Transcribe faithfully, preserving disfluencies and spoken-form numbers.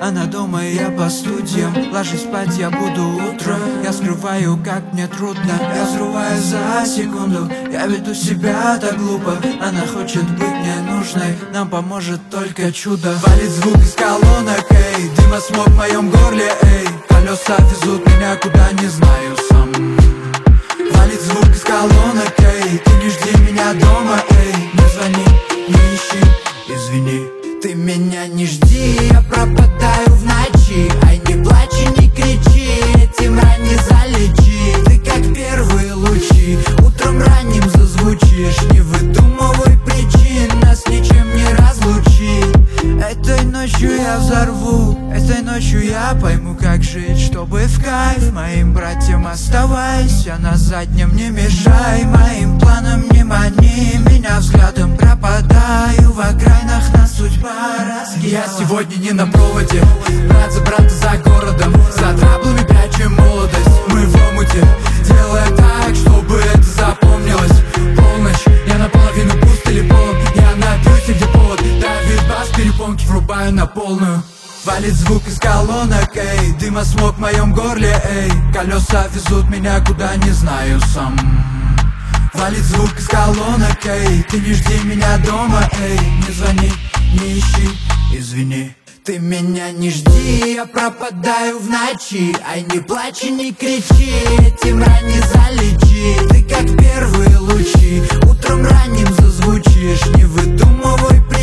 она дома и я по студиям. Ложись спать, я буду утром. Я скрываю, как мне трудно. Я взрываю за секунду. Я веду себя так глупо. Она хочет быть мне нужной. Нам поможет только чудо. Валит звук из колонок, эй. Дыма, смог в моем горле, эй. Колеса везут меня куда не знаю сам. Валит звук из колонок, эй. Ты не жди меня дома, эй. Не звони, не ищи, извини. Ты меня не жди, я пропадаю в ночи. Ай, не плачь и не кричи, этим ран не залечи. Ты как первые лучи, утром ранним зазвучишь. Не выдумывай причин, нас ничем не разлучить. Этой ночью я взорву, этой ночью я пойму, как жить, чтобы в кайф моим братьям оставайся на заднем, не мешай моим планам, не мани меня взглядом. Пропадаю в окраинах, нас судьба раскидала. Я сегодня не на проводе, брат за брата за городом. За траблами прячем молодость, мы в омуте. Делаем так, чтобы это запомнилось. Полночь, я наполовину пуст или полон. Я напьюсь, где повод, давит бас, перепонки врубаю на полную. Валит звук из колонок, эй. Дыма, смог в моем горле, эй. Колеса везут меня куда не знаю сам. Валит звук из колонок, эй. Ты не жди меня дома, эй. Не звони, не ищи, извини. Ты меня не жди, я пропадаю в ночи. Ай, не плачь и не кричи, этим ран не залечи. Ты как первые лучи, утром ранним зазвучишь. Не выдумывай